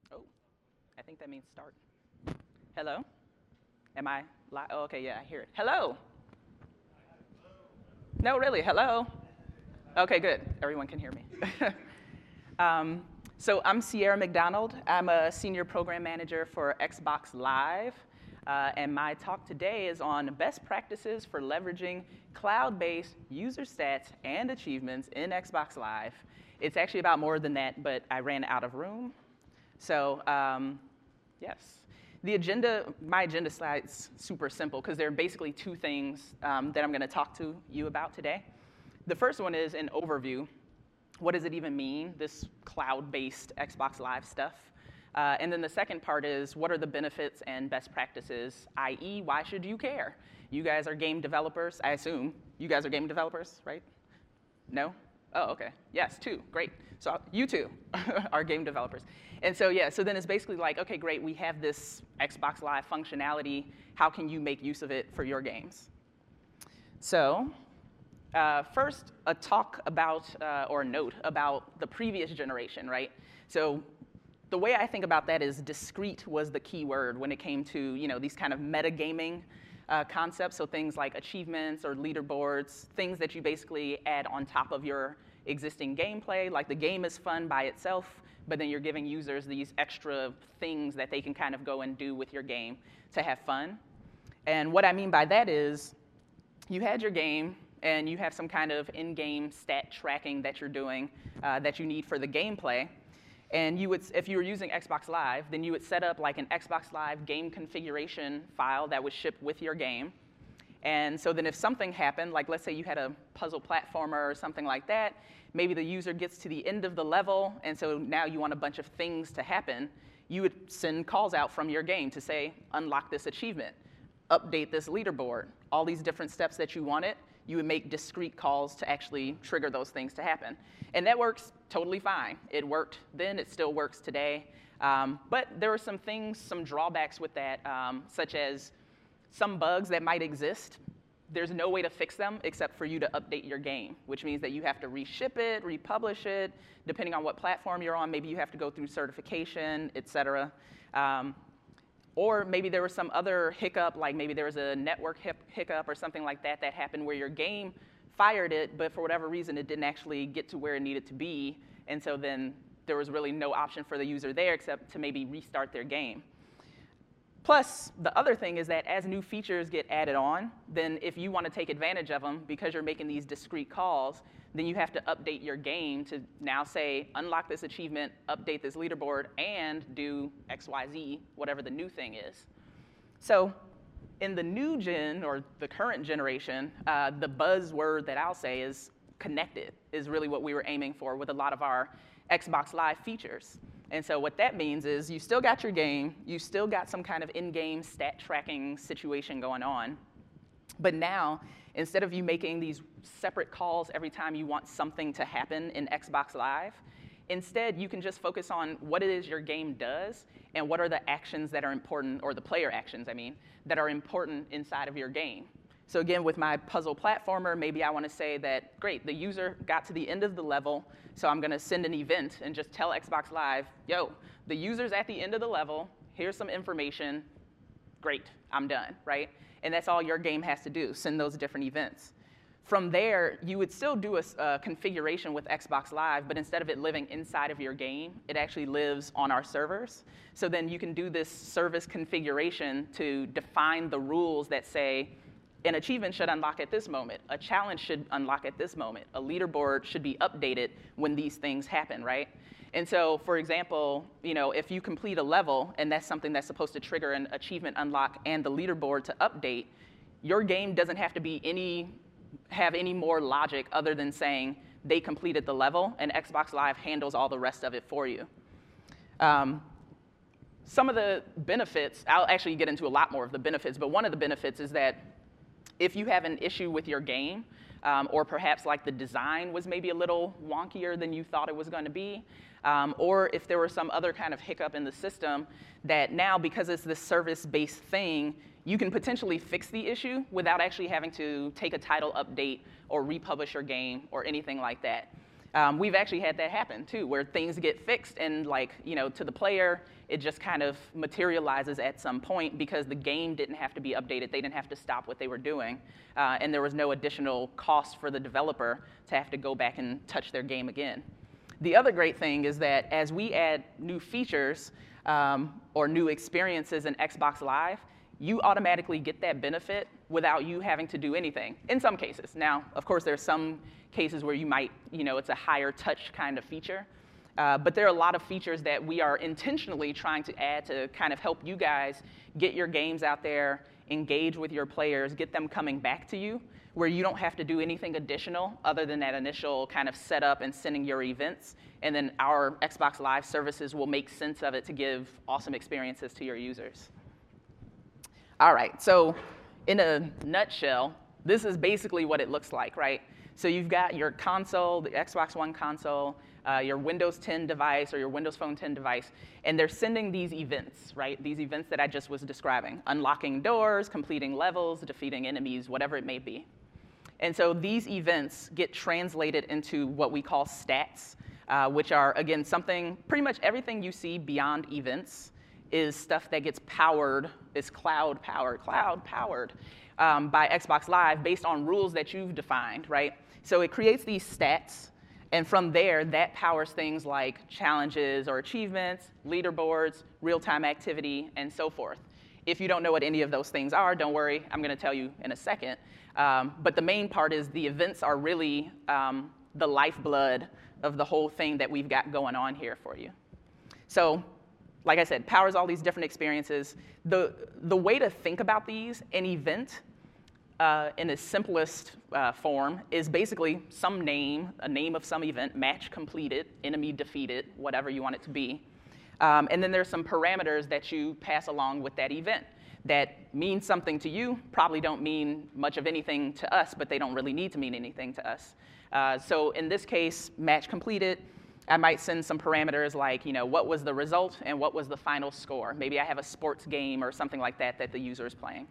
Oh, I think that means start. Hello? Am I live? Oh, okay, yeah, I hear it. Hello? No, really, hello? Okay, good. Everyone can hear me. um, so I'm Sierra McDonald. I'm a senior program manager for Xbox Live. And my talk today is on best practices for leveraging cloud-based user stats and achievements in Xbox Live. It's actually about more than that, but I ran out of room. So yes. My agenda slide's super simple because there are basically two things that I'm going to talk to you about today. The first one is an overview. What does it even mean, this cloud-based Xbox Live stuff? And then the second part is what are the benefits and best practices, i.e., why should you care? You guys are game developers, I assume. You guys are game developers, right? No? Oh, okay. Yes, two. Great. So you two are game developers. And so, yeah, so then it's basically like, okay, great, we have this Xbox Live functionality. How can you make use of it for your games? So first, a talk about, or a note about the previous generation, right? So the way I think about that is discrete was the key word when it came to, these kind of metagaming concepts, so things like achievements or leaderboards, things that you basically add on top of your existing gameplay. Like the game is fun by itself, but then you're giving users these extra things that they can kind of go and do with your game to have fun. And what I mean by that is you had your game, and you have some kind of in-game stat tracking that you're doing that you need for the gameplay. And if you were using Xbox Live, then you would set up like an Xbox Live game configuration file that would ship with your game. And so then if something happened, like let's say you had a puzzle platformer or something like that, maybe the user gets to the end of the level, and so now you want a bunch of things to happen, you would send calls out from your game to say, unlock this achievement, update this leaderboard, all these different steps that you wanted. You would make discrete calls to actually trigger those things to happen. And that works totally fine. It worked then, it still works today. But there are some things, some drawbacks with that, such as some bugs that might exist. There's no way to fix them except for you to update your game, which means that you have to reship it, republish it, depending on what platform you're on. Maybe you have to go through certification, et cetera. Or maybe there was some other hiccup, like maybe there was a network hiccup or something like that that happened where your game fired it, but for whatever reason it didn't actually get to where it needed to be, and so then there was really no option for the user there except to maybe restart their game. Plus, the other thing is that as new features get added on, then if you want to take advantage of them, because you're making these discrete calls, then you have to update your game to now say, unlock this achievement, update this leaderboard, and do XYZ, whatever the new thing is. So in the new gen, or the current generation, the buzzword that I'll say is connected, is really what we were aiming for with a lot of our Xbox Live features. And so what that means is you still got your game, you still got some kind of in-game stat tracking situation going on, but now, instead of you making these separate calls every time you want something to happen in Xbox Live, instead you can just focus on what it is your game does and what are the actions that are important, or the player actions, that are important inside of your game. So again, with my puzzle platformer, maybe I want to say that, great, the user got to the end of the level, so I'm going to send an event and just tell Xbox Live, yo, the user's at the end of the level, here's some information, great, I'm done, right? And that's all your game has to do, send those different events. From there, you would still do a configuration with Xbox Live, but instead of it living inside of your game, it actually lives on our servers. So then you can do this service configuration to define the rules that say, an achievement should unlock at this moment. A challenge should unlock at this moment. A leaderboard should be updated when these things happen, right? And so, for example, if you complete a level and that's something that's supposed to trigger an achievement unlock and the leaderboard to update, your game doesn't have to have any more logic other than saying they completed the level and Xbox Live handles all the rest of it for you. Some of the benefits, I'll actually get into a lot more of the benefits, but one of the benefits is that if you have an issue with your game, or perhaps like the design was maybe a little wonkier than you thought it was going to be, or if there were some other kind of hiccup in the system, that now, because it's this service-based thing, you can potentially fix the issue without actually having to take a title update or republish your game or anything like that. We've actually had that happen too, where things get fixed and to the player, it just kind of materializes at some point because the game didn't have to be updated. They didn't have to stop what they were doing. And there was no additional cost for the developer to have to go back and touch their game again. The other great thing is that as we add new features or new experiences in Xbox Live, you automatically get that benefit without you having to do anything, in some cases. Now, of course, there's some cases where you might, it's a higher touch kind of feature. But there are a lot of features that we are intentionally trying to add to kind of help you guys get your games out there, engage with your players, get them coming back to you, where you don't have to do anything additional other than that initial kind of setup and sending your events. And then our Xbox Live services will make sense of it to give awesome experiences to your users. All right, so in a nutshell, this is basically what it looks like, right? So you've got your console, the Xbox One console, your Windows 10 device or your Windows Phone 10 device, and they're sending these events, right? These events that I just was describing, unlocking doors, completing levels, defeating enemies, whatever it may be. And so these events get translated into what we call stats, which are, again, pretty much everything you see beyond events is stuff that gets powered, is cloud-powered by Xbox Live based on rules that you've defined, right? So it creates these stats, and from there, that powers things like challenges or achievements, leaderboards, real-time activity, and so forth. If you don't know what any of those things are, don't worry, I'm going to tell you in a second. But the main part is the events are really the lifeblood of the whole thing that we've got going on here for you. So, like I said, powers all these different experiences. The way to think about these, an event in its simplest form is basically a name of some event, match completed, enemy defeated, whatever you want it to be. And then there's some parameters that you pass along with that event that mean something to you, probably don't mean much of anything to us, but they don't really need to mean anything to us. So in this case, match completed, I might send some parameters like, what was the result and what was the final score? Maybe I have a sports game or something like that the user is playing.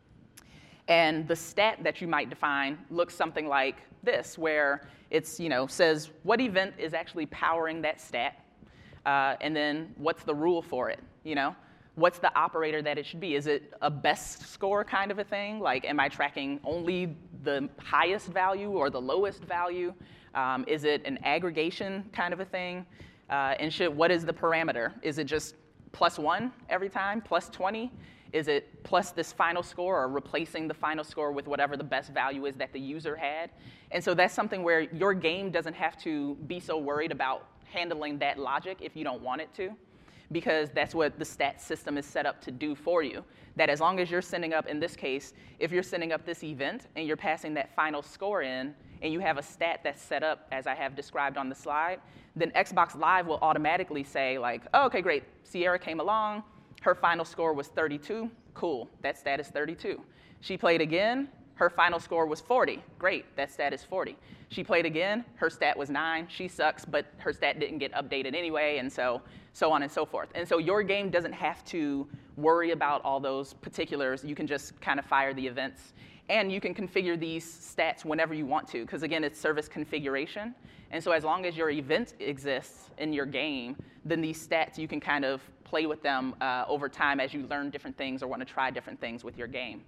And the stat that you might define looks something like this, where it's, says what event is actually powering that stat, and then what's the rule for it, What's the operator that it should be? Is it a best score kind of a thing? Like, am I tracking only the highest value or the lowest value? Is it an aggregation kind of a thing? And what is the parameter? Is it just +1 every time, +20? Is it plus this final score or replacing the final score with whatever the best value is that the user had? And so that's something where your game doesn't have to be so worried about handling that logic if you don't want it to, because that's what the stat system is set up to do for you. That as long as you're sending up, in this case, if you're sending up this event and you're passing that final score in, and you have a stat that's set up as I have described on the slide, then Xbox Live will automatically say like, oh, okay, great, Sierra came along, her final score was 32, cool, that stat is 32. She played again, her final score was 40, great, that stat is 40. She played again, her stat was 9, she sucks, but her stat didn't get updated anyway, and so on and so forth. And so your game doesn't have to worry about all those particulars, you can just kind of fire the events. And you can configure these stats whenever you want to, because again, it's service configuration. And so as long as your event exists in your game, then these stats, you can kind of play with them over time as you learn different things or want to try different things with your game.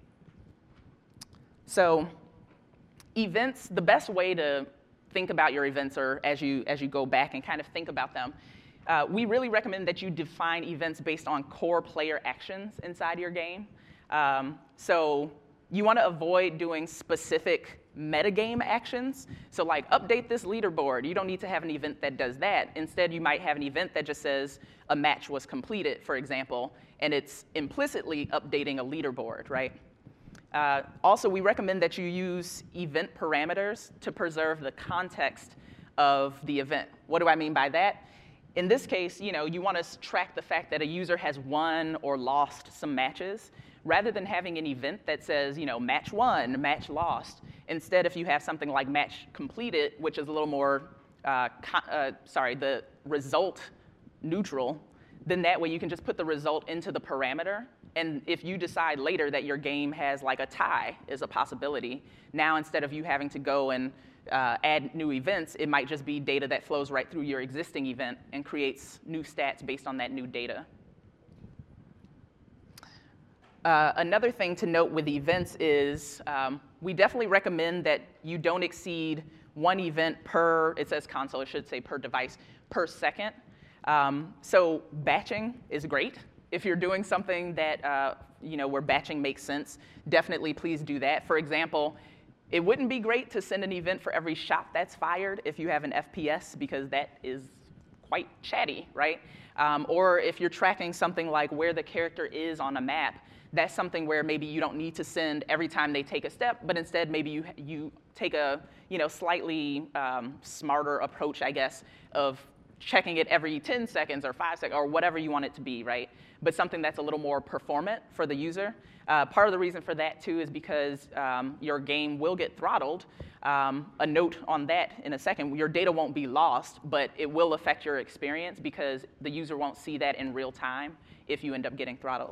So events, the best way to think about your events or as you go back and kind of think about them, we really recommend that you define events based on core player actions inside your game. So you want to avoid doing specific metagame actions. So like update this leaderboard. You don't need to have an event that does that. Instead, you might have an event that just says a match was completed, for example, and it's implicitly updating a leaderboard, right? Also, we recommend that you use event parameters to preserve the context of the event. What do I mean by that? In this case, you want to track the fact that a user has won or lost some matches, rather than having an event that says, match won, match lost. Instead, if you have something like match completed, which is a little more, the result neutral, then that way you can just put the result into the parameter. And if you decide later that your game has like a tie is a possibility, now instead of you having to go and add new events, it might just be data that flows right through your existing event and creates new stats based on that new data. Another thing to note with events is we definitely recommend that you don't exceed one event per, it says console, it should say per device, per second. So batching is great. If you're doing something that, where batching makes sense, definitely please do that. For example, it wouldn't be great to send an event for every shot that's fired if you have an FPS, because that is quite chatty, right? Or if you're tracking something like where the character is on a map, that's something where maybe you don't need to send every time they take a step, but instead maybe you take a slightly smarter approach, I guess, of checking it every 10 seconds or 5 seconds or whatever you want it to be, right? But something that's a little more performant for the user. Part of the reason for that, too, is because your game will get throttled. A note on that in a second, your data won't be lost, but it will affect your experience because the user won't see that in real time if you end up getting throttled.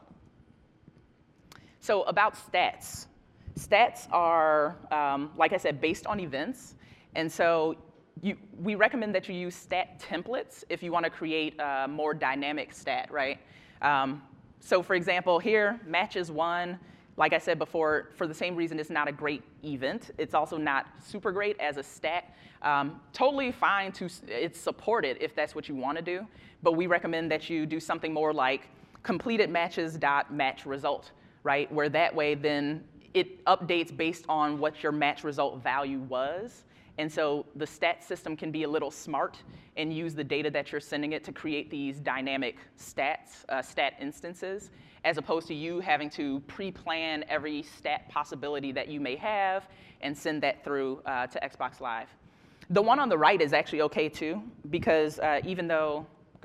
So about stats. Stats are, like I said, based on events. And so we recommend that you use stat templates if you want to create a more dynamic stat, right? So for example, here, matches won. Like I said before, for the same reason, it's not a great event. It's also not super great as a stat. Totally fine it's supported if that's what you want to do. But we recommend that you do something more like completed matches.match result, right? Where that way, then it updates based on what your match result value was. And so the stat system can be a little smart and use the data that you're sending it to create these dynamic stat instances, as opposed to you having to pre-plan every stat possibility that you may have and send that through to Xbox Live. The one on the right is actually okay too, because even though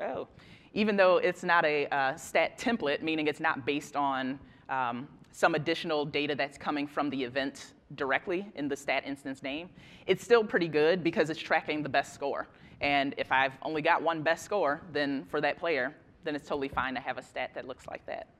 it's not a stat template, meaning it's not based on some additional data that's coming from the event directly in the stat instance name, it's still pretty good because it's tracking the best score. And if I've only got one best score, then for that player, then it's totally fine to have a stat that looks like that.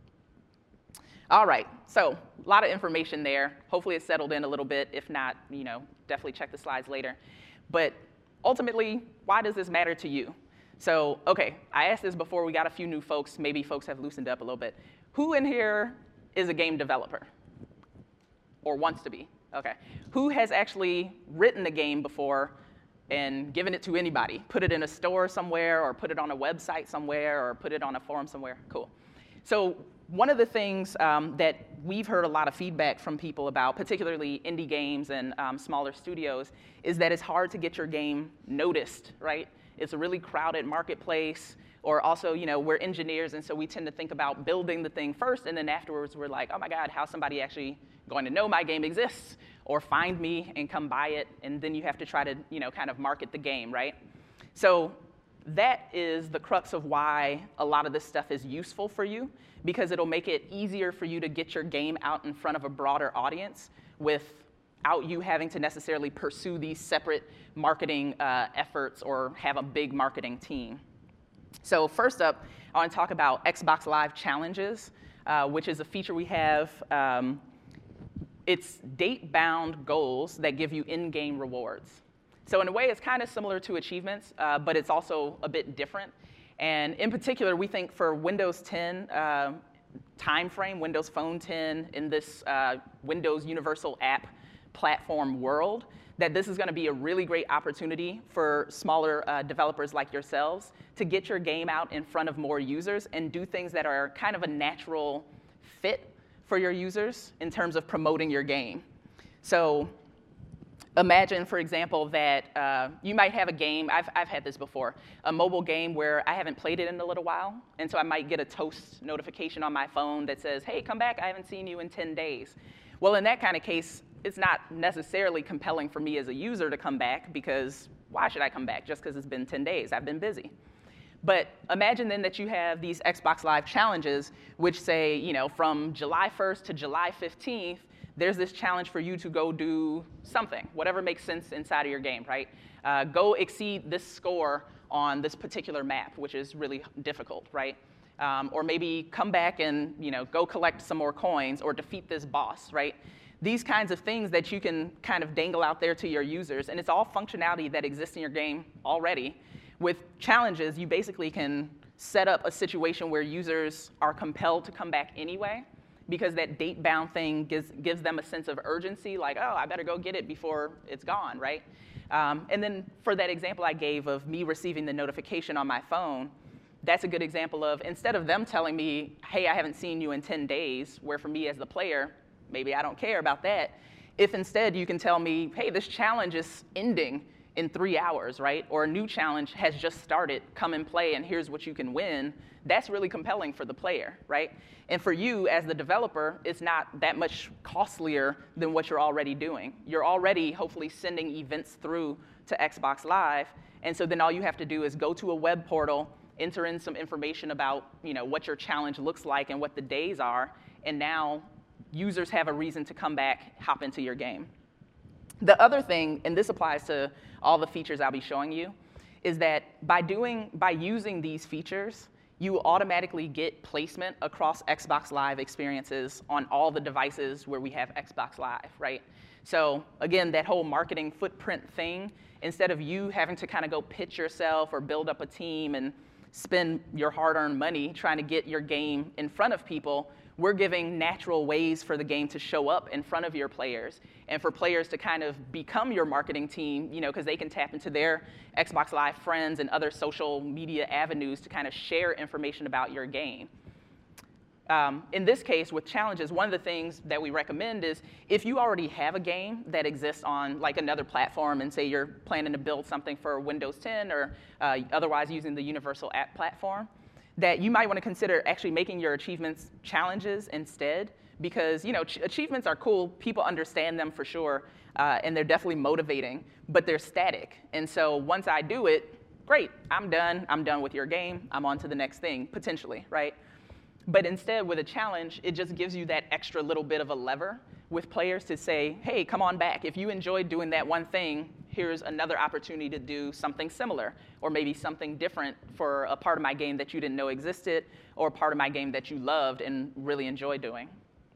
All right, so a lot of information there. Hopefully it's settled in a little bit. If not, definitely check the slides later. But ultimately, why does this matter to you? So, okay, I asked this before. We got a few new folks. Maybe folks have loosened up a little bit. Who in here is a game developer? Or wants to be? Okay. Who has actually written a game before and given it to anybody? Put it in a store somewhere, or put it on a website somewhere, or put it on a forum somewhere? Cool. So one of the things that we've heard a lot of feedback from people about, particularly indie games and smaller studios, is that it's hard to get your game noticed, right? It's a really crowded marketplace. Or also, we're engineers, and so we tend to think about building the thing first, and then afterwards we're like, oh my God, how's somebody actually going to know my game exists, or find me and come buy it, and then you have to try to, kind of market the game, right? So that is the crux of why a lot of this stuff is useful for you, because it'll make it easier for you to get your game out in front of a broader audience without you having to necessarily pursue these separate marketing efforts or have a big marketing team. So first up, I want to talk about Xbox Live Challenges, which is a feature we have. It's date-bound goals that give you in-game rewards. So in a way, it's kind of similar to achievements, but it's also a bit different. And in particular, we think for Windows 10 timeframe, Windows Phone 10, in this Windows Universal App platform world, that this is going to be a really great opportunity for smaller developers like yourselves to get your game out in front of more users and do things that are kind of a natural fit for your users in terms of promoting your game. So imagine, for example, that you might have a game, I've had this before, a mobile game where I haven't played it in a little while, and so I might get a toast notification on my phone that says, hey, come back, I haven't seen you in 10 days. Well, in that kind of case, it's not necessarily compelling for me as a user to come back, because why should I come back just because it's been 10 days? I've been busy. But imagine then that you have these Xbox Live challenges, which say, from July 1st to July 15th, there's this challenge for you to go do something, whatever makes sense inside of your game, right? Go exceed this score on this particular map, which is really difficult, right? Or maybe come back and go collect some more coins or defeat this boss, right? These kinds of things that you can kind of dangle out there to your users, and it's all functionality that exists in your game already. With challenges, you basically can set up a situation where users are compelled to come back anyway, because that date-bound thing gives them a sense of urgency, like, oh, I better go get it before it's gone, right? And then for that example I gave of me receiving the notification on my phone, that's a good example of, instead of them telling me, hey, I haven't seen you in 10 days, where for me as the player, maybe I don't care about that, if instead you can tell me, hey, this challenge is ending in 3 hours, right? Or a new challenge has just started, come and play, and here's what you can win, that's really compelling for the player, right? And for you as the developer, it's not that much costlier than what you're already doing. You're already hopefully sending events through to Xbox Live, and so then all you have to do is go to a web portal, enter in some information about what your challenge looks like and what the days are, and now users have a reason to come back, hop into your game. The other thing, and this applies to all the features I'll be showing you, is that by using these features, you will automatically get placement across Xbox Live experiences on all the devices where we have Xbox Live, right? So again, that whole marketing footprint thing, instead of you having to kind of go pitch yourself or build up a team and spend your hard-earned money trying to get your game in front of people, we're giving natural ways for the game to show up in front of your players and for players to kind of become your marketing team, because they can tap into their Xbox Live friends and other social media avenues to kind of share information about your game. In this case, with challenges, one of the things that we recommend is if you already have a game that exists on like another platform, and say you're planning to build something for Windows 10 or otherwise using the Universal App Platform, that you might want to consider actually making your achievements challenges instead, because achievements are cool, people understand them for sure, and they're definitely motivating, but they're static. And so once I do it, great, I'm done with your game, I'm on to the next thing, potentially, right? But instead, with a challenge, it just gives you that extra little bit of a lever with players to say, hey, come on back. If you enjoyed doing that one thing, here's another opportunity to do something similar, or maybe something different for a part of my game that you didn't know existed, or a part of my game that you loved and really enjoyed doing.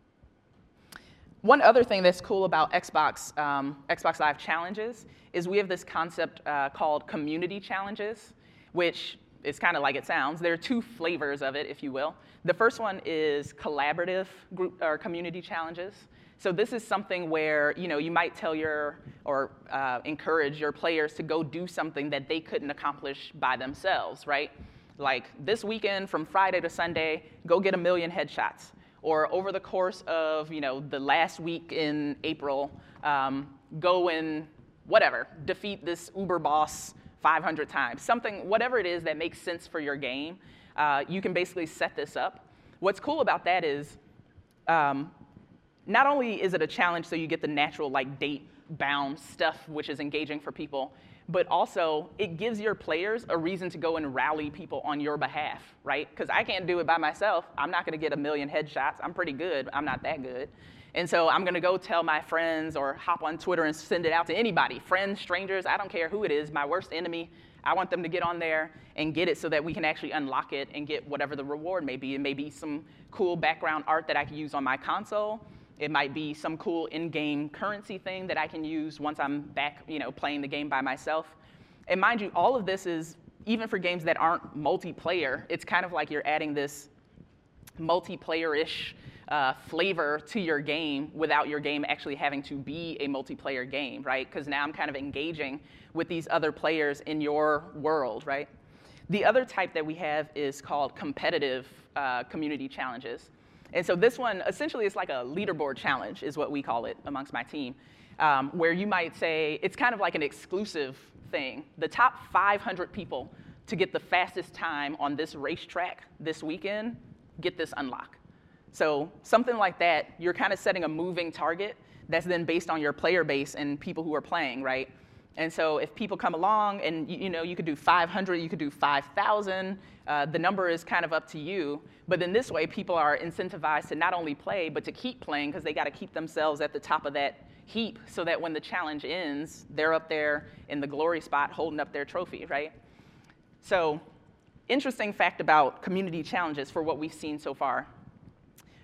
One other thing that's cool about Xbox Live challenges is we have this concept called community challenges, which is kind of like it sounds. There are two flavors of it, if you will. The first one is collaborative group or community challenges. So this is something where you might tell or encourage your players to go do something that they couldn't accomplish by themselves, right? Like this weekend from Friday to Sunday, go get 1 million headshots. Or over the course of the last week in April, go and defeat this Uber boss 500 times. Something, whatever it is that makes sense for your game, you can basically set this up. What's cool about that is not only is it a challenge so you get the natural date-bound stuff, which is engaging for people, but also it gives your players a reason to go and rally people on your behalf, right? Because I can't do it by myself. I'm not going to get 1 million headshots. I'm pretty good. I'm not that good. And so I'm going to go tell my friends or hop on Twitter and send it out to anybody, friends, strangers, I don't care who it is, my worst enemy. I want them to get on there and get it so that we can actually unlock it and get whatever the reward may be. It may be some cool background art that I can use on my console. It might be some cool in-game currency thing that I can use once I'm back, playing the game by myself. And mind you, all of this is, even for games that aren't multiplayer, it's kind of like you're adding this multiplayer-ish flavor to your game without your game actually having to be a multiplayer game, right? Because now I'm kind of engaging with these other players in your world, right? The other type that we have is called competitive community challenges. And so this one, essentially, is like a leaderboard challenge, is what we call it amongst my team, where you might say, it's kind of like an exclusive thing. The top 500 people to get the fastest time on this racetrack this weekend get this unlock. So something like that, you're kind of setting a moving target that's then based on your player base and people who are playing, right? And so if people come along and you could do 500, you could do 5,000, the number is kind of up to you. But then this way, people are incentivized to not only play, but to keep playing because they got to keep themselves at the top of that heap so that when the challenge ends, they're up there in the glory spot holding up their trophy, right? So interesting fact about community challenges for what we've seen so far.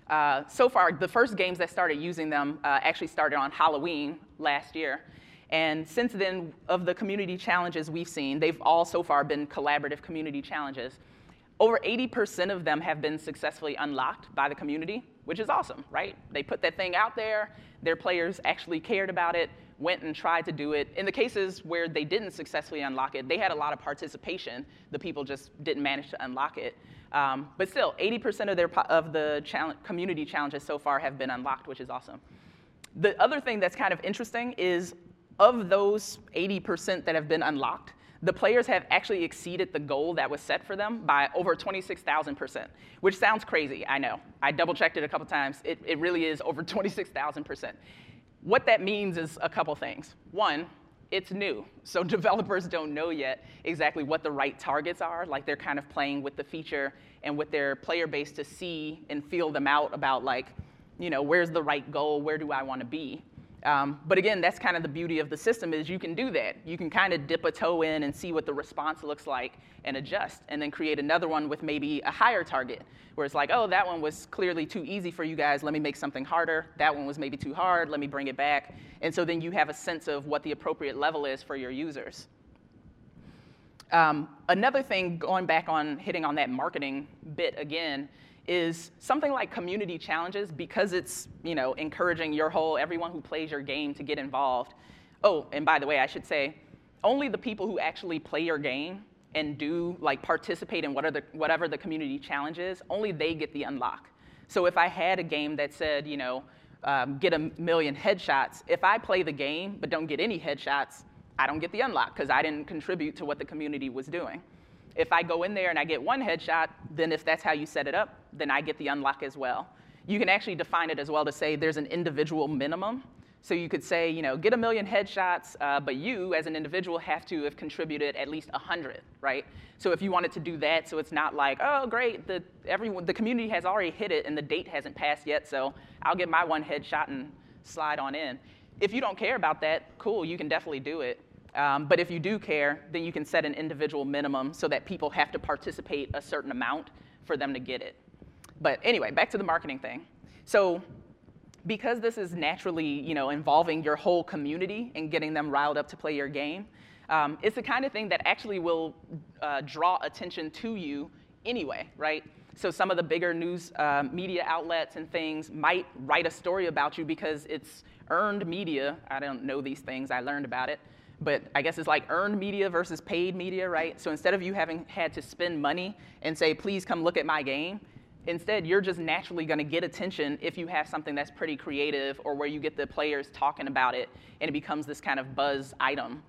So far, the first games that started using them actually started on Halloween last year. And since then, of the community challenges we've seen, they've all so far been collaborative community challenges. Over 80% of them have been successfully unlocked by the community, which is awesome, right? They put that thing out there, their players actually cared about it, went and tried to do it. In the cases where they didn't successfully unlock it, they had a lot of participation. The people just didn't manage to unlock it. But still, 80% of the community challenges so far have been unlocked, which is awesome. The other thing that's kind of interesting is of those 80% that have been unlocked, the players have actually exceeded the goal that was set for them by over 26,000%, which sounds crazy, I know. I double-checked it a couple times. It really is over 26,000%. What that means is a couple things. One, it's new, so developers don't know yet exactly what the right targets are. Like, they're kind of playing with the feature and with their player base to see and feel them out about, like, you know, where's the right goal, where do I want to be? But again, that's kind of the beauty of the system is you can do that. You can kind of dip a toe in and see what the response looks like and adjust, and then create another one with maybe a higher target, where it's like, oh, that one was clearly too easy for you guys. Let me make something harder. That one was maybe too hard. Let me bring it back. And so then you have a sense of what the appropriate level is for your users. Another thing, going back on hitting on that marketing bit again, is something like community challenges, because it's, you know, encouraging everyone who plays your game to get involved. Oh, and by the way, I should say, only the people who actually play your game and do like participate in whatever the community challenge is, only they get the unlock. So if I had a game that said, you know, get 1 million headshots, if I play the game but don't get any headshots, I don't get the unlock because I didn't contribute to what the community was doing. If I go in there and I get 1 headshot, then if that's how you set it up, then I get the unlock as well. You can actually define it as well to say there's an individual minimum. So you could say, you know, get 1 million headshots, but you as an individual have to have contributed at least 100, right? So if you wanted to do that, so it's not like, oh, great, the community has already hit it and the date hasn't passed yet, so I'll get my 1 headshot and slide on in. If you don't care about that, cool, you can definitely do it. But if you do care, then you can set an individual minimum so that people have to participate a certain amount for them to get it. But anyway, back to the marketing thing. So because this is naturally, you know, involving your whole community and getting them riled up to play your game, it's the kind of thing that actually will draw attention to you anyway, right? So some of the bigger news media outlets and things might write a story about you because it's earned media. I don't know these things, I learned about it. But I guess it's like earned media versus paid media, right? So instead of you having had to spend money and say, please come look at my game, instead you're just naturally going to get attention if you have something that's pretty creative or where you get the players talking about it and it becomes this kind of buzz item.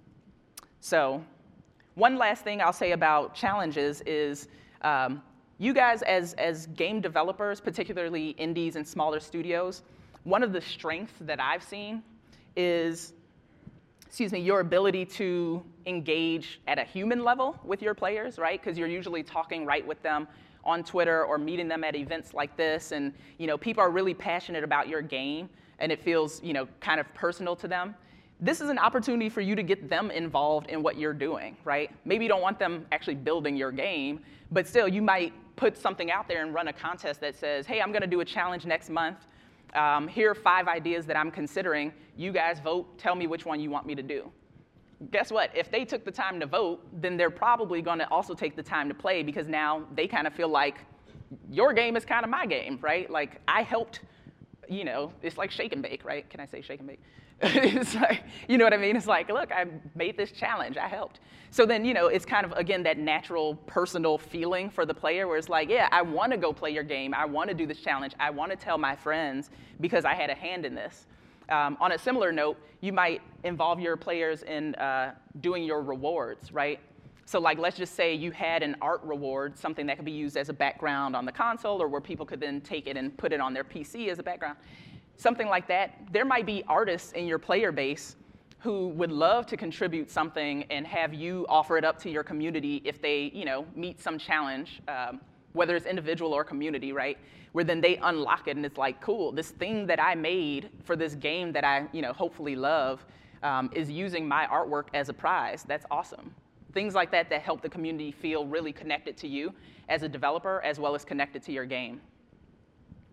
So one last thing I'll say about challenges is you guys as game developers, particularly indies and smaller studios, one of the strengths that I've seen is your ability to engage at a human level with your players, right? Because you're usually talking right with them on Twitter or meeting them at events like this, and you know, people are really passionate about your game, and it feels, you know, kind of personal to them. This is an opportunity for you to get them involved in what you're doing, right? Maybe you don't want them actually building your game, but still, you might put something out there and run a contest that says, hey, I'm going to do a challenge next month. Here are 5 ideas that I'm considering. You guys vote. Tell me which one you want me to do. Guess what? If they took the time to vote, then they're probably going to also take the time to play because now they kind of feel like your game is kind of my game, right? Like I helped, you know, it's like shake and bake, right? Can I say shake and bake? It's like, you know what I mean? It's like, look, I made this challenge. I helped. So then, you know, it's kind of, again, that natural personal feeling for the player where it's like, yeah, I want to go play your game. I want to do this challenge. I want to tell my friends because I had a hand in this. On a similar note, you might involve your players in doing your rewards, right? So like, let's just say you had an art reward, something that could be used as a background on the console or where people could then take it and put it on their PC as a background. Something like that. There might be artists in your player base who would love to contribute something and have you offer it up to your community if they, you know, meet some challenge, whether it's individual or community, right? Where then they unlock it and it's like, cool, this thing that I made for this game that I, you know, hopefully love is using my artwork as a prize. That's awesome. Things like that that help the community feel really connected to you as a developer as well as connected to your game.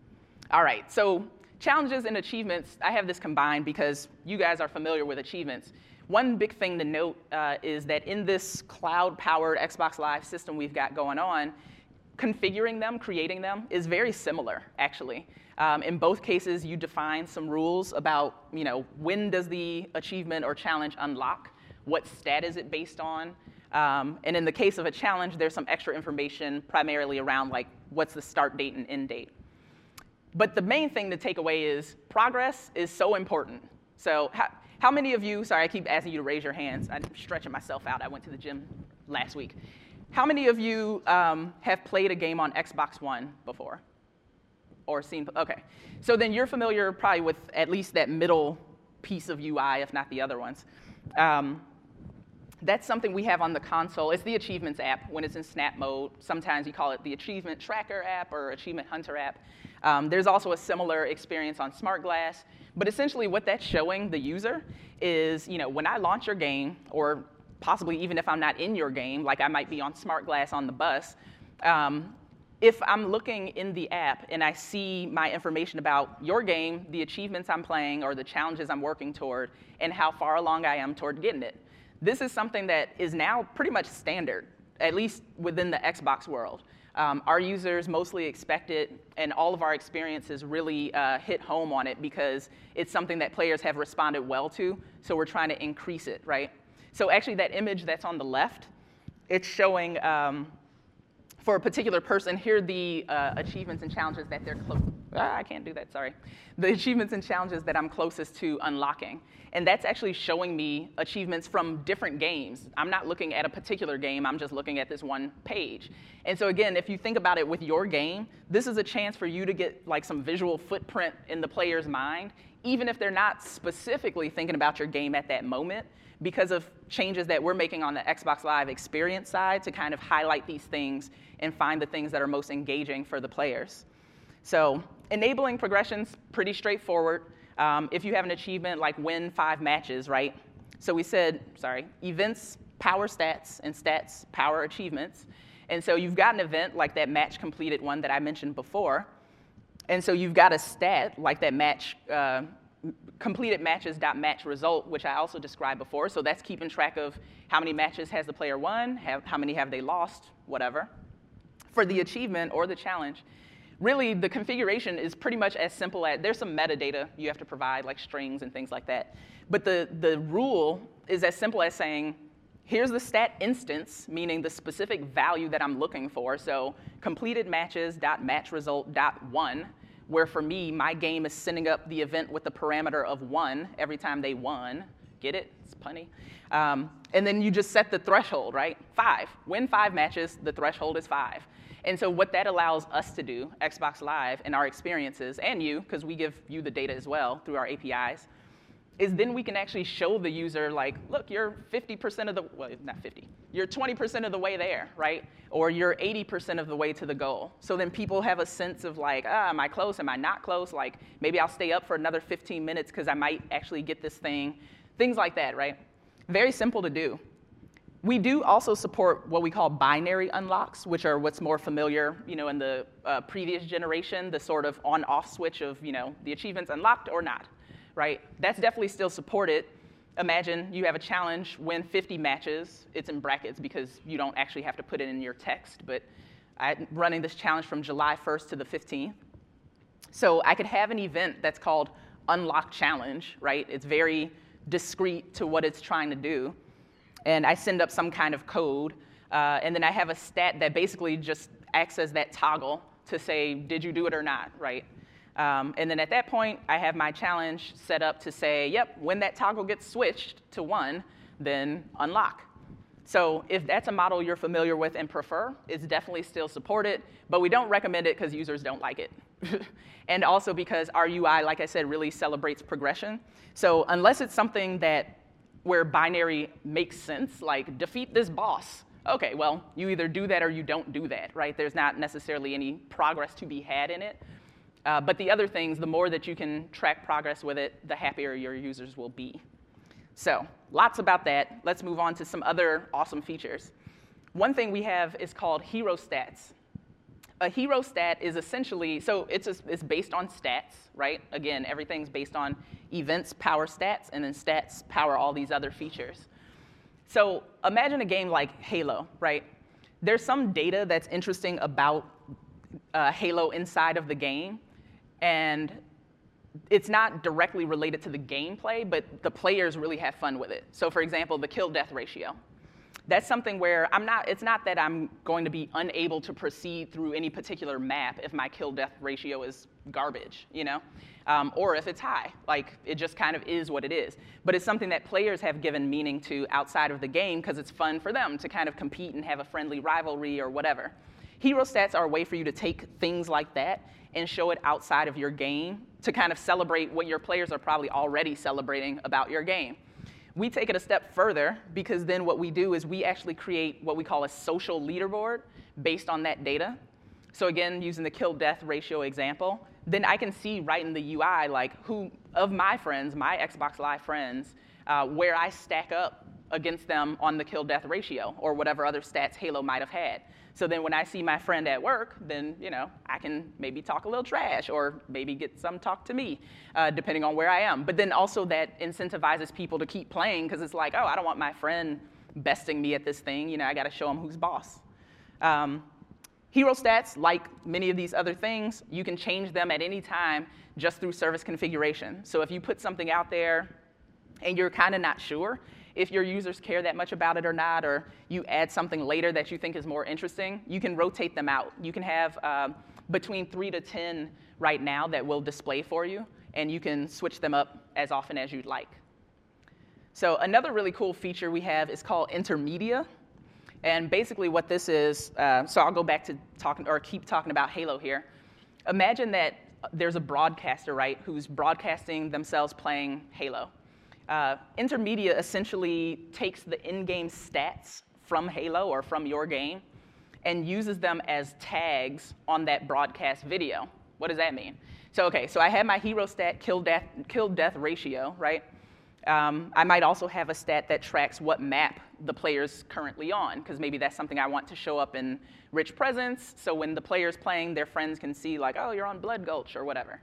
All right, so challenges and achievements, I have this combined because you guys are familiar with achievements. One big thing to note is that in this cloud-powered Xbox Live system we've got going on, configuring them, creating them, is very similar, actually. In both cases, you define some rules about, when does the achievement or challenge unlock, what stat is it based on, and in the case of a challenge, there's some extra information primarily around, like, what's the start date and end date. But the main thing to take away is progress is so important. So how many of you, sorry, I keep asking you to raise your hands. I'm stretching myself out. I went to the gym last week. How many of you have played a game on Xbox One before? Or seen, okay. So then you're familiar probably with at least that middle piece of UI, if not the other ones. That's something we have on the console. It's the Achievements app when it's in Snap mode. Sometimes you call it the Achievement Tracker app or Achievement Hunter app. There's also a similar experience on SmartGlass. But essentially what that's showing the user is, when I launch your game, or possibly even if I'm not in your game, like I might be on SmartGlass on the bus, if I'm looking in the app and I see my information about your game, the achievements I'm playing, or the challenges I'm working toward, and how far along I am toward getting it. This is something that is now pretty much standard, at least within the Xbox world. Our users mostly expect it, and all of our experiences really hit home on it because it's something that players have responded well to, so we're trying to increase it, right? So actually that image that's on the left, it's showing, for a particular person, here are the achievements and challenges that they're I can't do that, sorry. The achievements and challenges that I'm closest to unlocking. And that's actually showing me achievements from different games. I'm not looking at a particular game, I'm just looking at this one page. And so again, if you think about it with your game, this is a chance for you to get like some visual footprint in the player's mind, even if they're not specifically thinking about your game at that moment, because of changes that we're making on the Xbox Live experience side to kind of highlight these things and find the things that are most engaging for the players. So enabling progression's pretty straightforward. If you have an achievement like win 5 matches, right? So we said, events power stats and stats power achievements. And so you've got an event like that match completed one that I mentioned before. And so you've got a stat like that match, completed matches.match result, which I also described before. So that's keeping track of how many matches has the player won, how many have they lost, whatever. For the achievement or the challenge, really, the configuration is pretty much as simple as, there's some metadata you have to provide, like strings and things like that. But the rule is as simple as saying, here's the stat instance, meaning the specific value that I'm looking for. So completed matches.matchresult.1, where for me, my game is sending up the event with the parameter of 1 every time they won. Get it? It's punny. And then you just set the threshold, right? 5. Win 5 matches, the threshold is 5. And so what that allows us to do, Xbox Live and our experiences, and you, because we give you the data as well through our APIs, is then we can actually show the user, like, look, you're 50% of the, well, not 50, you're 20% of the way there, right? Or you're 80% of the way to the goal. So then people have a sense of like, am I close, am I not close? Like, maybe I'll stay up for another 15 minutes because I might actually get this thing. Things like that, right? Very simple to do. We do also support what we call binary unlocks, which are what's more familiar, in the previous generation, the sort of on-off switch of, the achievements unlocked or not, right? That's definitely still supported. Imagine you have a challenge, win 50 matches. It's in brackets because you don't actually have to put it in your text, but I'm running this challenge from July 1st to the 15th. So I could have an event that's called Unlock Challenge, right? It's very discrete to what it's trying to do. And I send up some kind of code, and then I have a stat that basically just acts as that toggle to say, did you do it or not, right? And then at that point, I have my challenge set up to say, yep, when that toggle gets switched to 1, then unlock. So if that's a model you're familiar with and prefer, it's definitely still supported, but we don't recommend it because users don't like it. And also because our UI, like I said, really celebrates progression. So unless it's something where binary makes sense, like defeat this boss. Okay, well, you either do that or you don't do that, right? There's not necessarily any progress to be had in it. But the other things, the more that you can track progress with it, the happier your users will be. So lots about that. Let's move on to some other awesome features. One thing we have is called Hero Stats. A hero stat is essentially, so it's based on stats, right? Again, everything's based on events power stats, and then stats power all these other features. So imagine a game like Halo, right? There's some data that's interesting about Halo inside of the game, and it's not directly related to the gameplay, but the players really have fun with it. So for example, the kill-death ratio. That's something where it's not that I'm going to be unable to proceed through any particular map if my kill-death ratio is garbage, or if it's high. Like, it just kind of is what it is. But it's something that players have given meaning to outside of the game because it's fun for them to kind of compete and have a friendly rivalry or whatever. Hero stats are a way for you to take things like that and show it outside of your game to kind of celebrate what your players are probably already celebrating about your game. We take it a step further because then what we do is we actually create what we call a social leaderboard based on that data. So again, using the kill-death ratio example, then I can see right in the UI like who of my friends, my Xbox Live friends, where I stack up against them on the kill-death ratio or whatever other stats Halo might have had. So then when I see my friend at work, then I can maybe talk a little trash or maybe get some talk to me, depending on where I am. But then also that incentivizes people to keep playing because it's like, oh, I don't want my friend besting me at this thing. I got to show him who's boss. Hero stats, like many of these other things, you can change them at any time just through service configuration. So if you put something out there and you're kind of not sure if your users care that much about it or not, or you add something later that you think is more interesting, you can rotate them out. You can have between 3 to 10 right now that will display for you, and you can switch them up as often as you'd like. So another really cool feature we have is called Intermedia. And basically what this is, so I'll go back to keep talking about Halo here. Imagine that there's a broadcaster, right, who's broadcasting themselves playing Halo. Intermedia essentially takes the in-game stats from Halo or from your game and uses them as tags on that broadcast video. What does that mean? So I have my hero stat kill-death ratio, right? I might also have a stat that tracks what map the player's currently on, because maybe that's something I want to show up in Rich Presence, so when the player's playing, their friends can see, like, oh, you're on Blood Gulch or whatever.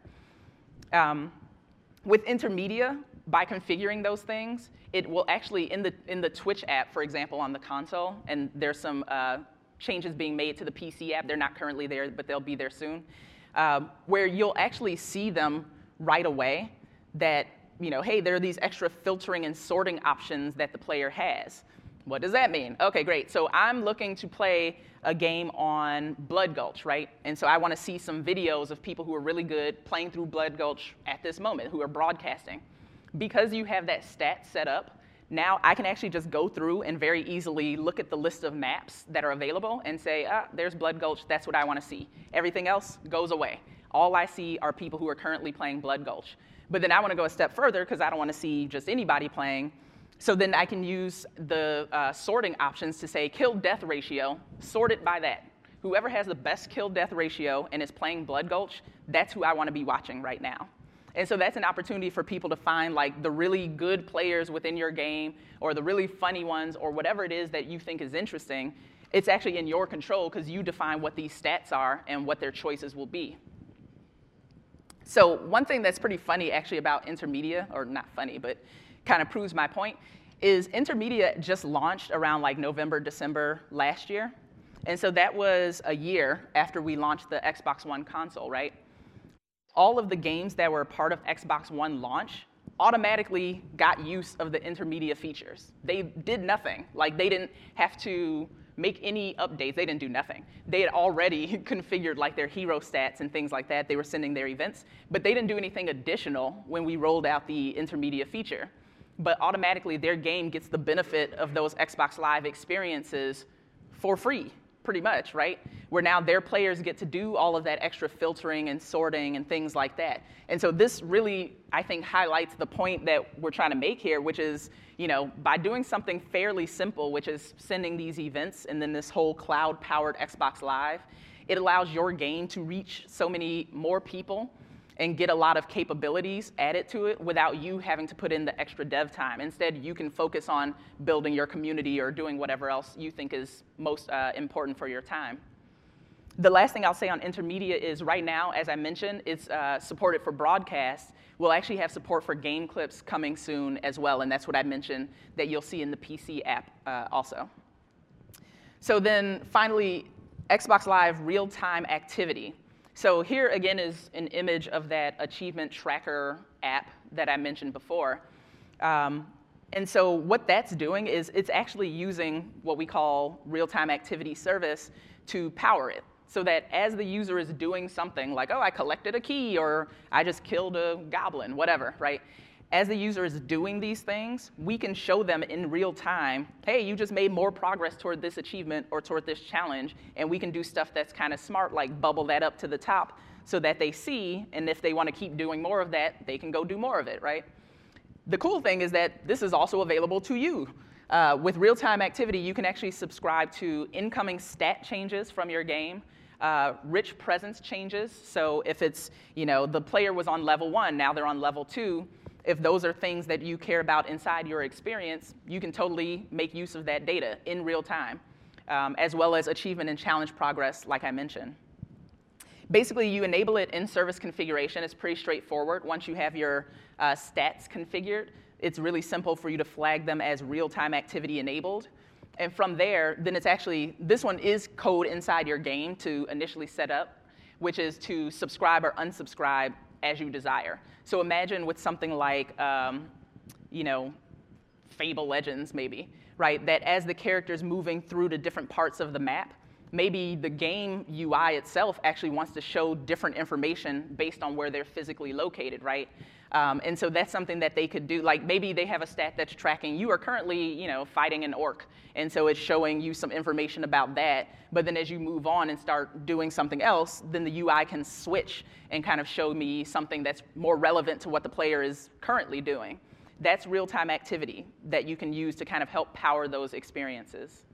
With Intermedia, by configuring those things, it will actually, in the Twitch app, for example, on the console, and there's some changes being made to the PC app. They're not currently there, but they'll be there soon, where you'll actually see them right away that, hey, there are these extra filtering and sorting options that the player has. What does that mean? Okay, great. So I'm looking to play a game on Blood Gulch, right? And so I want to see some videos of people who are really good playing through Blood Gulch at this moment, who are broadcasting. Because you have that stat set up, now I can actually just go through and very easily look at the list of maps that are available and say, there's Blood Gulch, that's what I want to see. Everything else goes away. All I see are people who are currently playing Blood Gulch. But then I want to go a step further because I don't want to see just anybody playing. So then I can use the sorting options to say kill-death ratio, sort it by that. Whoever has the best kill-death ratio and is playing Blood Gulch, that's who I want to be watching right now. And so that's an opportunity for people to find like the really good players within your game or the really funny ones or whatever it is that you think is interesting. It's actually in your control because you define what these stats are and what their choices will be. So one thing that's pretty funny actually about Intermedia, or not funny, but kind of proves my point, is Intermedia just launched around like November, December last year. And so that was a year after we launched the Xbox One console, right? All of the games that were part of Xbox One launch automatically got use of the Intermedia features. They did nothing. Like, they didn't have to make any updates. They didn't do nothing. They had already configured like their hero stats and things like that. They were sending their events, but they didn't do anything additional when we rolled out the Intermedia feature. But automatically, their game gets the benefit of those Xbox Live experiences for free, pretty much, right? Where now their players get to do all of that extra filtering and sorting and things like that. And so this really, I think, highlights the point that we're trying to make here, which is, by doing something fairly simple, which is sending these events and then this whole cloud-powered Xbox Live, it allows your game to reach so many more people and get a lot of capabilities added to it without you having to put in the extra dev time. Instead, you can focus on building your community or doing whatever else you think is most important for your time. The last thing I'll say on intermediate is right now, as I mentioned, it's supported for broadcast. We'll actually have support for game clips coming soon as well, and that's what I mentioned that you'll see in the PC app also. So then finally, Xbox Live real-time activity. So here again is an image of that achievement tracker app that I mentioned before. And so what that's doing is it's actually using what we call real-time activity service to power it. So that as the user is doing something like, oh, I collected a key, or I just killed a goblin, whatever, right? As the user is doing these things, we can show them in real time, hey, you just made more progress toward this achievement or toward this challenge, and we can do stuff that's kind of smart, like bubble that up to the top so that they see, and if they want to keep doing more of that, they can go do more of it, right? The cool thing is that this is also available to you. With real-time activity, you can actually subscribe to incoming stat changes from your game, rich presence changes. So if it's, the player was on level 1, now they're on level 2, if those are things that you care about inside your experience, you can totally make use of that data in real time, as well as achievement and challenge progress, like I mentioned. Basically, you enable it in service configuration. It's pretty straightforward. Once you have your stats configured, it's really simple for you to flag them as real-time activity enabled. And from there, then it's actually, this one is code inside your game to initially set up, which is to subscribe or unsubscribe as you desire. So imagine with something like, Fable Legends maybe, right? That as the character's moving through the different parts of the map, maybe the game UI itself actually wants to show different information based on where they're physically located, right? And so that's something that they could do. Like maybe they have a stat that's tracking you are currently, fighting an orc, and so it's showing you some information about that. But then as you move on and start doing something else, then the UI can switch and kind of show me something that's more relevant to what the player is currently doing. That's real-time activity that you can use to kind of help power those experiences.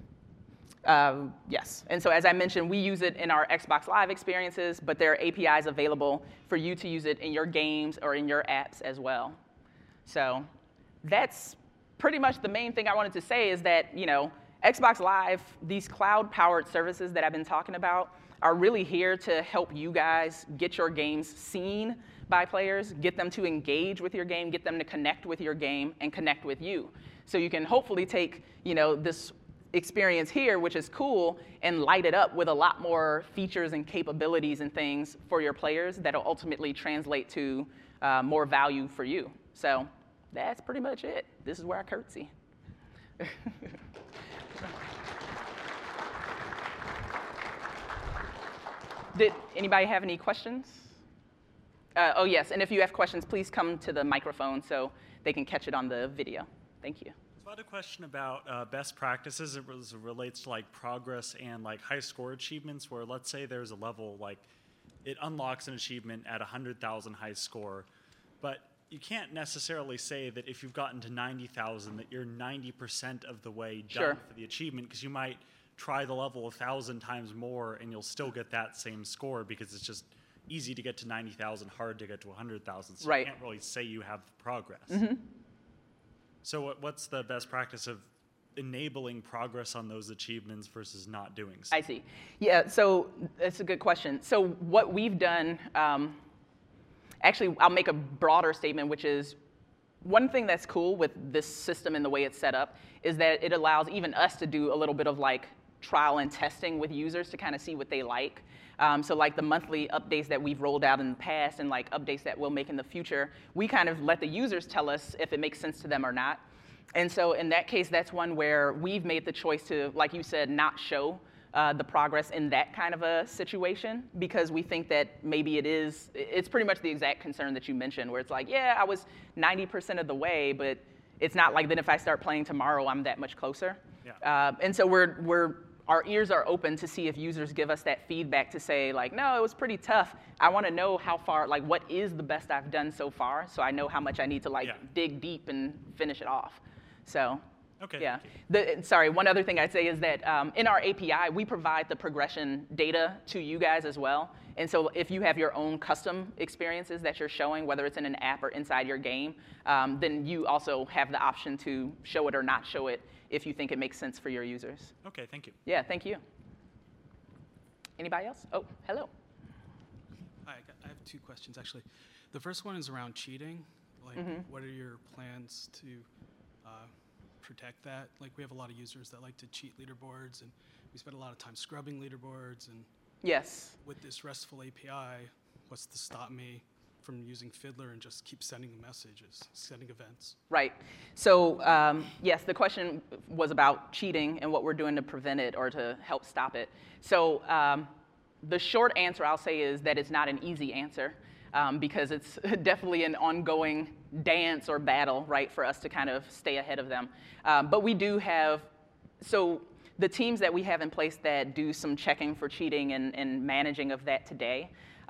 Yes, and so as I mentioned, we use it in our Xbox Live experiences, but there are APIs available for you to use it in your games or in your apps as well. So that's pretty much the main thing I wanted to say is that, Xbox Live, these cloud-powered services that I've been talking about are really here to help you guys get your games seen by players, get them to engage with your game, get them to connect with your game, and connect with you. So you can hopefully take, this experience here, which is cool, and light it up with a lot more features and capabilities and things for your players that'll ultimately translate to more value for you. So that's pretty much it. This is where I curtsy. Did anybody have any questions? Oh, yes, and if you have questions, please come to the microphone so they can catch it on the video. Thank you. So I had a question about best practices. It relates to progress and high score achievements where let's say there's a level it unlocks an achievement at 100,000 high score, but you can't necessarily say that if you've gotten to 90,000 that you're 90% of the way done for the achievement, because you might try the level 1,000 times more and you'll still get that same score because it's just easy to get to 90,000, hard to get to 100,000. So you can't really say you have progress. Mm-hmm. So what's the best practice of enabling progress on those achievements versus not doing so? I see. Yeah, so that's a good question. So what we've done, actually, I'll make a broader statement, which is one thing that's cool with this system and the way it's set up is that it allows even us to do a little bit of trial and testing with users to kind of see what they like. So the monthly updates that we've rolled out in the past and updates that we'll make in the future, we kind of let the users tell us if it makes sense to them or not. And so in that case, that's one where we've made the choice to, like you said, not show the progress in that kind of a situation because we think that maybe it's pretty much the exact concern that you mentioned where it's yeah, I was 90% of the way, but it's not like then if I start playing tomorrow, I'm that much closer. Yeah. And so our ears are open to see if users give us that feedback to say no, it was pretty tough. I want to know how far, what is the best I've done so far so I know how much I need to dig deep and finish it off. So, okay. Yeah. Sorry, one other thing I'd say is that in our API, we provide the progression data to you guys as well. And so if you have your own custom experiences that you're showing, whether it's in an app or inside your game, then you also have the option to show it or not show it if you think it makes sense for your users. Okay, thank you. Yeah, thank you. Anybody else? Oh, hello. Hi, I have two questions, actually. The first one is around cheating. Like, what are your plans to protect that? Like, we have a lot of users that like to cheat leaderboards, and we spend a lot of time scrubbing leaderboards. And Yes. with this RESTful API, what's to stop me from using Fiddler and just keep sending messages, sending events? Right. So yes, the question was about cheating and what we're doing to prevent it or to help stop it. So the short answer I'll say is that it's not an easy answer because it's definitely an ongoing dance or battle, right, for us to kind of stay ahead of them. But we do have, so the teams that we have in place that do some checking for cheating and managing of that today,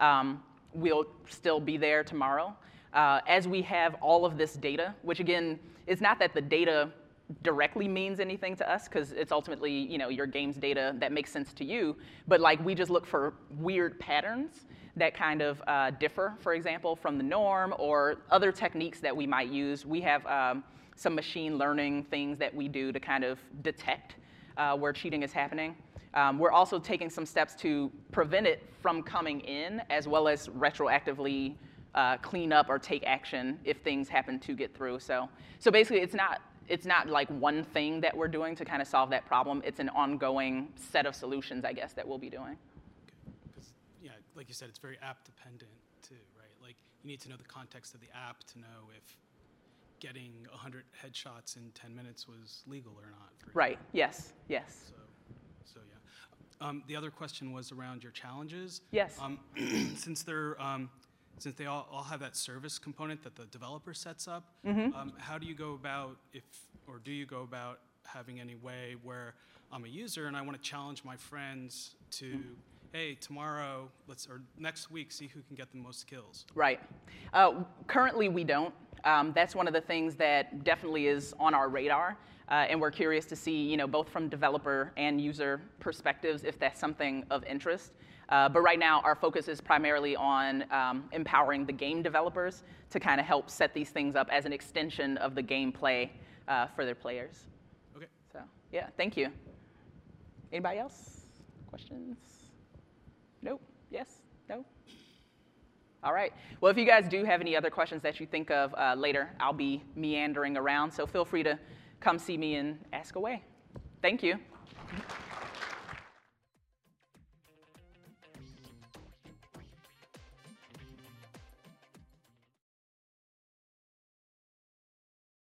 will still be there tomorrow. As we have all of this data, which again, it's not that the data directly means anything to us, because it's ultimately, you know, your game's data that makes sense to you, but like we just look for weird patterns that kind of differ, for example, from the norm or other techniques that we might use. We have some machine learning things that we do to kind of detect where cheating is happening. We're also taking some steps to prevent it from coming in, as well as retroactively clean up or take action if things happen to get through. So basically, it's not like one thing that we're doing to kind of solve that problem. It's an ongoing set of solutions, I guess, that we'll be doing. Because, yeah, like you said, it's very app dependent too, right? Like, you need to know the context of the app to know if getting 100 headshots in 10 minutes was legal or not. Right. Yes. Yes. So yeah. The other question was around your challenges. Yes. Since they all have that service component that the developer sets up, how do you go about do you go about having any way where I'm a user and I want to challenge my friends to, hey, tomorrow, or next week, see who can get the most kills? Right. Currently, we don't. That's one of the things that definitely is on our radar, and we're curious to see, you know, both from developer and user perspectives, if that's something of interest. But right now, our focus is primarily on empowering the game developers to kind of help set these things up as an extension of the gameplay for their players. Okay. So, yeah, thank you. Anybody else? Questions? Nope. Yes? No? All right. Well, if you guys do have any other questions that you think of later, I'll be meandering around, so feel free to come see me and ask away. Thank you.